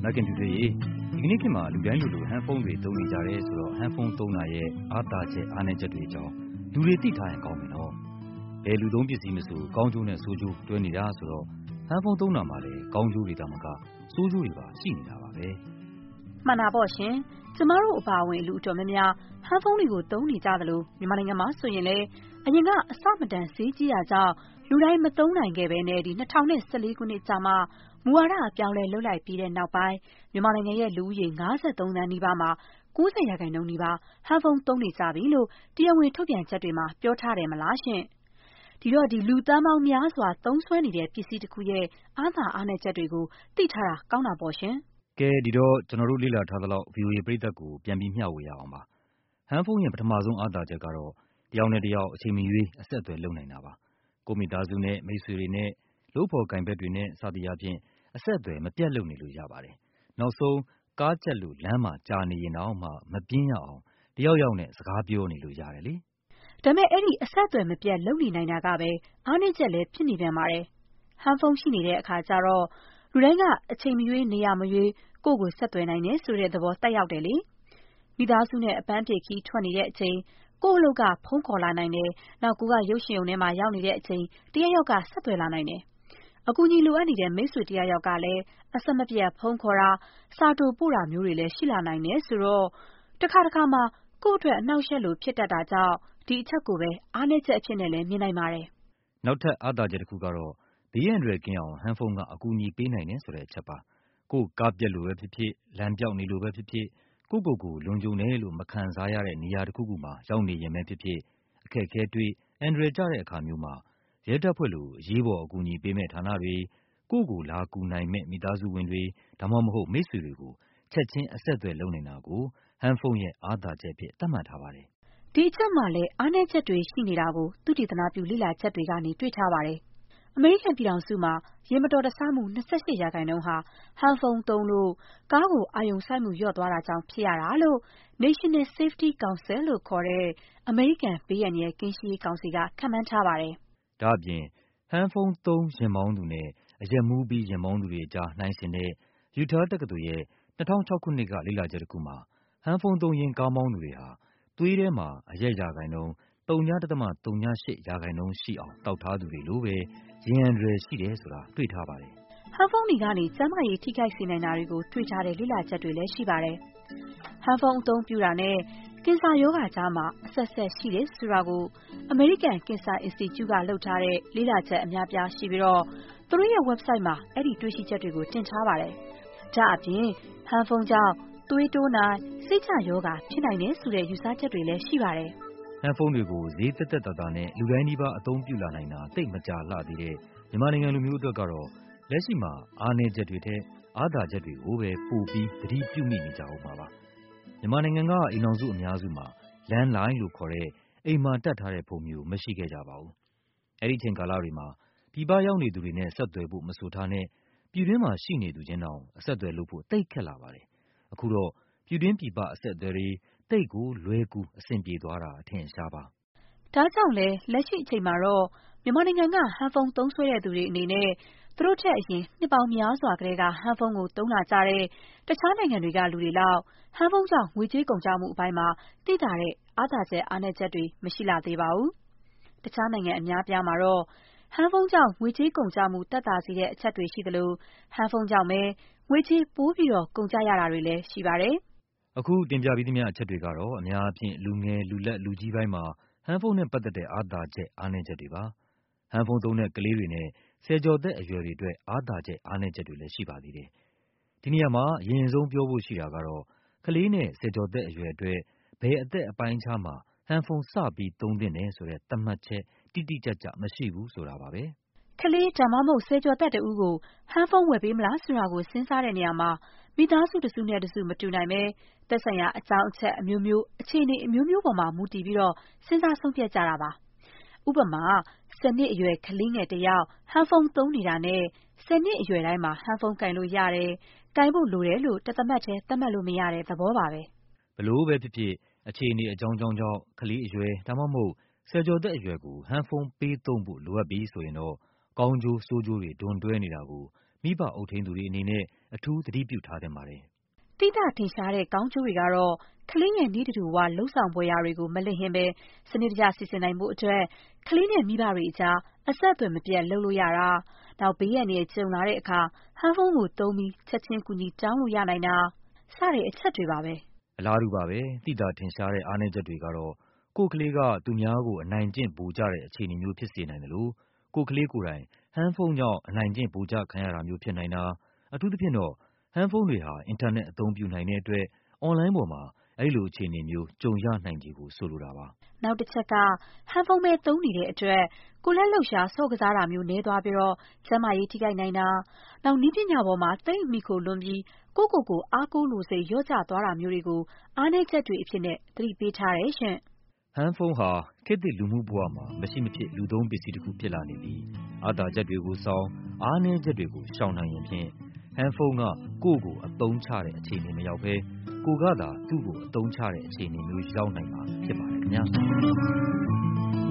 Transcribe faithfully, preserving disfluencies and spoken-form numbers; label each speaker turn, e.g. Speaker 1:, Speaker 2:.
Speaker 1: မခင်တူတွေဒီကနေ့ခေတ်မှာလူတိုင်းလူလိုဟန်ဖုန်းတွေသုံးနေကြတယ်ဆိုတော့ဟန်ဖုန်းသုံးတာရဲ့အားသာချက်အားနည်းချက်တွေအကြောင်းလူတွေသိထားရင်ကောင်းမယ်နော်ဘယ်လူသုံးပစ္စည်းမဆိုကောင်းကျိုးနဲ့ဆိုးကျိုးတွဲနေတာဆိုတော့ဟန်ဖုန်းသုံးတာမှာလည်းကောင်းကျိုးတွေတောင်မကဆိုးကျိုးတွေပါရှိနေတာပါပဲ
Speaker 2: မှန်တာပေါ့ရှင်ကျမတို့အပါအဝင်လူအတော်များများဟန်ဖုန်းတွေကိုသုံးနေကြသလိုမြန်မာနိုင်ငံမှာဆိုရင်လည်းအရင်ကအစမတန်ဈေးကြီးတာကြောင့်လူတိုင်းမသုံးနိုင်ခဲ့ပဲနဲ့ဒီ၂၀၁၄ခုနှစ်ကြာမှမူဝါဒအပြောင်းလဲလုပ်လိုက်ပြီးတဲ့နောက်ပိုင်းမြန်မာနိုင်ငံရဲ့လူဦးရေ၅၃သန်းနီးပါးမှာ၉၀ရာခိုင်နှုန်းနီးပါးဟန်ဖုန်းသုံးနေကြပြီလို့တရားဝင်ထုတ်ပြန်ချက်တွေမှာပြောထားတယ်မလားရှင်ဒီတော့ဒီလူသန်းပေါင်းများစွာသုံးစွဲနေတဲ့ပစ္စည်းတစ်ခုရဲ့အားသာအားနည်းချက်တွေကိုသိထားတာကောင်းတာပေါ့ရှင်
Speaker 1: ကဲဒီတော့ကျွန်တော်တို့လေ့လာထားသလောက် ဗီအိုအေ ပရိသတ်ကိုပြန်ပြီးမျှဝေရအောင်ပါဟန်ဖုန်းရဲ့ပထမဆုံးအားသာချက်ကတော့တယောက်နဲ့တယောက်အချိန်မရွေးအဆက်အသွယ်လုပ်နိုင်တာပါကိုမိသားစုနဲ့မိတ်ဆွေတွေနဲ့လုပ်ဖော်ကိုင်ဘက်တွေနဲ့စသည်အားဖြင့်အဆက်အသွယ်မပြတ်လုပ်နေလို့ရပါတယ်နောက်ဆုံးကားကြက်လို့လမ်းမှာကြာနေရင်တော့မှမပြင်းရအောင်တယောက်ယောက်နဲ့စကားပြောနေလို့ရတယ်လေ
Speaker 2: ဒါပေမဲ့အဲ့ဒီအဆက်အသွယ်မပြတ်လုပ်နေနိုင်တာကပဲအားနည်းချက်လည်းဖြစ်နေပြန်ပါတယ်ဟန်ဖုန်းရှိနေတဲ့အခါကျတော့လူတိုင်းကအချိန်မရွေးနေရာမရွေးကိုယ့်ကိုဆက်သွယ်နိုင်တယ်ဆိုတဲ့သဘောတက်ရောက်တယ်လေမိသားစုနဲ့အပန်းဖြေခီးထွက်နေတဲ့အချိန်ကိုယ့်အလုပ်ကဖုန်းခေါ်လာနိုင်တယ်နောက်ကိုကရုပ်ရှင်ရုံထဲမှာရောက်နေတဲ့အချိန်တယောက်ယောက်ကဆက်သွယ်လာနိုင်တယ်အကူအညီလိုအပ်နေတဲ့မိတ်ဆွေတယောက်ယောက်ကလည်းအဆက်မပြတ်ဖုန်းခေါ်တာစာတိုပို့တာမျိုးတွေလည်းရှိလာနိုင်တယ်ဆိုတော့တခါတခါမှကိုယ့်အတွက်အနှောက်အယှက်လိုဖြစ်တတ်တာကြောင့်ဒီအချက်ကိုပဲအားနည်းချက်အဖြစ်နဲ့လည်းမြင်နိုင်ပါတယ်
Speaker 1: နောက်ထပ်အားသာချက်တစ်ခုကတော့ဘေးရန်တွေကင်းအောင်ဟန်ဖုန်းကအကူအညီပေးနိုင်တယ်ဆိုတဲ့အချက်ပါကိုယ်ကားပြက်လို့ပဲဖြစ်ဖြစ်လမ်းပြောက်နေလို့ပဲဖြစ်ဖြစ်ကိုယ့်ကိုယ်ကိုလုံခြုံတယ်လို့မခံစားရတဲ့နေရာတစ်ခုခုမှာရောက်နေရင်ပဲဖြစ်ဖြစ်အခက်အခဲတွေ့အန္တရာယ်ကျတဲ့အခါမျိုးမှာရဲတပ်ဖွဲ့လိုအရေးပေါ်အကူအညီပေးမဲ့ဌာနတွေကိုယ့်ကိုလာကူနိုင်မဲ့မိသားစုဝင်တွေဒါမှမဟုတ်မိတ်ဆွေတွေကိုချက်ချင်းအဆက်အသွယ်လုပ်နေတာကိုဟန်ဖုန်းရဲ့အားသာချက်ဖြစ်သတ်မှတ်ထားပါတယ်
Speaker 2: ဒီအချက်မှာလည်းအားနည်းချက်တွေရှိနေတာကိုသုတေသနပြုလေ့လာချက်တွေကနေတွေ့ထားပါတယ်အမေရိကန်ပြည်ထောင်စုမှာရေမတော်တဆမှု၂၈ရာခိုင်နှုန်းဟာဟန်ဖုန်းသုံးလို့ကားကိုအာရုံစိုက်မှုလျော့သွားတာကြောင့်ဖြစ်ရတာလို့ National Safety Council လို့ခေါ်တဲ့အမေရိကန်ဘေးအန္တရာယ်ကင်းရှင်းရေးကောင်စီကခန့်မှန်းထားပါတယ်
Speaker 1: ။ဒါ့အပြင်ဟန်ဖုန်းသုံးယာဉ်မောင်းသူနဲ့အရက်မူးပြီးယာဉ်မောင်းသူတွေအကြားနှိုင်းယှဉ်တဲ့ Utah တက္ကသိုလ်ရဲ့၂၀၀၆ခုနှစ်ကလေ့လာချက်တစ်ခုမှာဟန်ဖုန်းသုံးရင်းကားမောင်းသူတွေဟာသွေးထဲမှာအရက်ရာခိုင်နှုန်းဝ.ဝ.၈ ရာခိုင်နှုန်းရှိအောင်တောက်ထားသူတွေလိုပဲရင်အန္တရာယ်ရှိတယ်ဆိုတာတွေ့ထားပါတယ်
Speaker 2: ။ဟန်ဖုန်းတွေကနေကျန်းမာရေးထိခိုက်စေနိုင်တာတွေကိုတွေ့ထားတဲ့လေ့လာချက်တွေလည်းရှိပါတယ်။ဟန်ဖုန်းအသုံးပြုတာနဲ့ကင်ဆာရောဂါကြားမှာအဆက်ဆက်ရှိတယ်ဆိုတာကိုအမေရိကန်ကင်ဆာအင်စတီကျုကလုပ်ထားတဲ့လေ့လာချက်အများပြားရှိပြီးတော့သူတို့ရဲ့ website မှာအဲ့ဒီတွေ့ရှိချက်တွေကိုတင်ထားပါတယ်။ဒါအပြင်ဟန်ဖုန်းကြောင့်သွေးတိုးနိုင်စိတ်ချရောဂါဖြစ်နိုင်တယ်ဆိုတဲ့ယူဆချက်တွေလည်းရှိပါတယ်
Speaker 1: ဟန်ဖုန်းတွေကိုဈေးသက်သက်သာသာနဲ့လူတိုင်းဒီပါအသုံးပြုလာနိုင်တာတိတ်မကြလှသေးတဲ့မြန်မာနိုင်ငံလူမျိုးအတွက်ကတော့လက်ရှိမှာအားနည်းချက်တွေထက်အားသာချက်တွေကိုပဲပိုပြီးသတိပြုမိနေကြအောင်ပါပါမြန်မာနိုင်ငံကအိမ်အောင်စုအများစုမှာလမ်းလိုင်းလို့ခေါ်တဲ့အိမ်မှာတက်ထားတဲ့ဖုန်းမျိုးမရှိခဲ့ကြပါဘူးအဲ့ဒီချိန်ကာလတွေမှာပြည်ပရောက်နေသူတွေနဲ့ဆက်သွယ်ဖို့မဆိုထားနဲ့ပြည်တွင်းမှာရှိနေသူချင်းတောင်အဆက်အသွယ်လုပ်ဖို့တိတ်ခက်လာပါတယ်အခုတော့ပြည်တွင်းပြည်ပအဆက်အသွယ်တွေတိတ်ကိုလွယ်ကူအဆင်ပြေသွားတာအထင်ရှားပါ
Speaker 2: ဒါကြောင့်လဲလက်ရှိအချိန်မှာတော့မြန်မာနိုင်ငံကဟန်ဖုန်းသုံးစွဲတဲ့သူတွေအနေနဲ့သူတို့ထက်အရင်နှစ်ပေါင်းများစွာကတည်းကဟန်ဖုန်းကိုသုံးလာကြတဲ့တခြားနိုင်ငံတွေကလူတွေလောက်ဟန်ဖုန်းကြောင့်ငွေကြေးကုန်ကျမှုအပိုင်းမှာသိတာတဲ့အားသာချက်အားနည်းချက်တွေမရှိလာသေးပါဘူးတခြားနိုင်ငံအများပြားမှာတော့ဟန်ဖုန်းကြောင့်ငွေကြေးကုန်ကျမှုတက်တာစေတဲ့အချက်တွေရှိသလိုဟန်ဖုန်းကြောင့်ပဲငွေကြေးပိုးပြီးတော့ကုန်ကျရတာတွေလည်းရှိပါတယ်
Speaker 1: အခုတင်ပြပြီးသမျှအချက်တွေကတော့အများအပြားလူငယ်လူလက်လူကြီးပိုင်းမှာဟန်ဖုန်းနဲ့ပတ်သက်တဲ့အားသာချက်အားနည်းချက်တွေပါဟန်ဖုန်းသုံးတဲ့ကလေးတွေနဲ့ဆယ်ကျော်သက်အရွယ်တွေအတွက်အားသာချက်အားနည်းချက်တွေလည်းရှိပါသေးတယ်ဒီနေရာမှာအရင်ဆုံးပြောဖို့ရှိတာကတော့ကလေးနဲ့ဆယ်ကျော်သက်အရွယ်အတွက်ဘယ်အသက်အပိုင်းအခြားမှာဟန်ဖုန်းစပြီးသုံးသင့်တယ်ဆိုတဲ့သတ်မှတ်ချက်တိတိကျကျမရှိဘူးဆိုတာပါပဲ
Speaker 2: ကလေးဒါမှမဟုတ်ဆယ်ကျော်သက်တဦးကိုဟန်ဖုန်းဝယ်ပေးမလားဆိုတာကိုစဉ်းစားတဲ့နေရာမှာမိသားစုတစ်စုနဲ့တစ်စုမတူနိုင်ပဲသက်ဆိုင်ရာအကြောင်းအချက်အမျိုးမျိုးအခြေအနေအမျိုးမျိုးပေါ်မှာမူတည်ပြီးတော့စဉ်းစားဆုံးဖြတ်ကြတာပါဥပမာဆယ်နှစ်အရွယ်ကလေးငယ်တစ်ယောက်ဟန်ဖုန်းသုံးနေတာနဲ့ဆယ်နှစ်အရွယ်တိုင်းမှာဟန်ဖုန်းကင်လို့ရတယ်ကင်ဖို့လိုတယ်လို့တသမတ်တည်းသတ်မှတ်လို့မရတဲ့သဘောပါပဲ
Speaker 1: ဘလို့ပဲဖြစ်ဖြစ်အခြေအနေအကြောင်းကြောင်းကြောင့်ကလေးအရွယ်ဒါမှမဟုတ်ဆယ်ကျော်သက်အရွယ်ကိုဟန်ဖုန်းပေးသုံးဖို့လိုအပ်ပြီးဆိုရင်တော့ကောင်းကျိုးဆိုးကျိုးတွေဒွန်တွဲနေတာကိုမိဘအုပ်ထိန်းသူတွေအနေနဲ့အထူးသတိပြုထားသင့်ပါတယ်
Speaker 2: ။သိသာထင်ရှားတဲ့ကောင်းကျိုးတွေကတော့ကလေးရဲ့နည်းတူတူဝလုပ်ဆောင်ဖွယ်ရာတွေကိုမလစ်ဟင်းပဲစနစ်တကျစီစဉ်နိုင်ဖို့အတွက်ကလေးနဲ့မိဘတွေအကြားအဆက်အသွယ်မပြတ်လုပ်လို့ရတာ၊နောက်ဘေးရန်တွေကြုံလာတဲ့အခါဟန်းဖုန်းကိုသုံးပြီးချက်ချင်းကူညီတောင်းလို့ရနိုင်တာစတဲ့အချက်တွေပါပဲ
Speaker 1: ။အလားတူပါပဲသိသာထင်ရှားတဲ့အားနည်းချက်တွေကတော့ကိုယ့်ကလေးကသူများကိုအနိုင်ကျင့်ဗိုလ်ကျတဲ့အခြေအနေမျိုးဖြစ်စေနိုင်တယ်လို့ကိုယ့်ကလေးကိုယ်တိုင်ဟန်းဖုန်းကြောင့်အနိုင်ကျင့်ဗိုလ်ကျခံရတာမျိုးဖြစ်နိုင်တာအထူးသဖြင့်တော့ဟန်းဖုန်းတွေဟာအင်တာနက်အသုံးပြုနိုင်တဲ့အတွက်အွန်လိုင်းပေါ်မှာအဲဒီလိုအခြေအနေမျိုးကြုံရနိုင်ခြေကိုဆိုလိုတာပါ
Speaker 2: ။နောက်တစ်ချက်ကဟန်းဖုန်းပဲသုံးနေတဲ့အတွက်ကိုယ်လက်လှုပ်ရှားဆော့ကစားတာမျိုးနည်းသွားပြီးတော့ကျန်းမာရေးထိခိုက်နိုင်တာနောက်နည်းပညာပေါ်မှာသိမ့်မိခိုလွန်းပြီးကိုယ့်ကိုယ်ကိုအားကိုးလိုစိတ်လျော့ကျသွားတာမျိုးတွေကိုအားနည်းချက်တွေအဖြစ်နဲ့သတိပေးထားတယ်ရှင်
Speaker 1: ။ဟန်းဖုန်းဟာခေတ်သစ်လူမှုဘဝမှာမရှိမဖြစ်လူသုံးပစ္စည်းတစ်ခုဖြစ်လာနေပြီးအားသာချက်တွေကိုဆောင်အားနည်းချက်တွေကိုရှောင်နိုင်ရင်ဖြင့်ဟန်းဖုန်းကကိုယ့်ကိုအသုံးချတဲ့အခြေအနေမရောက်ဘဲကိုယ်ကသာသူ့ကိုအသုံးချတဲ့အခြေအနေမျိုးရောက်နိုင်မှာဖြစ်ပါတယ်ခင်ဗျာ။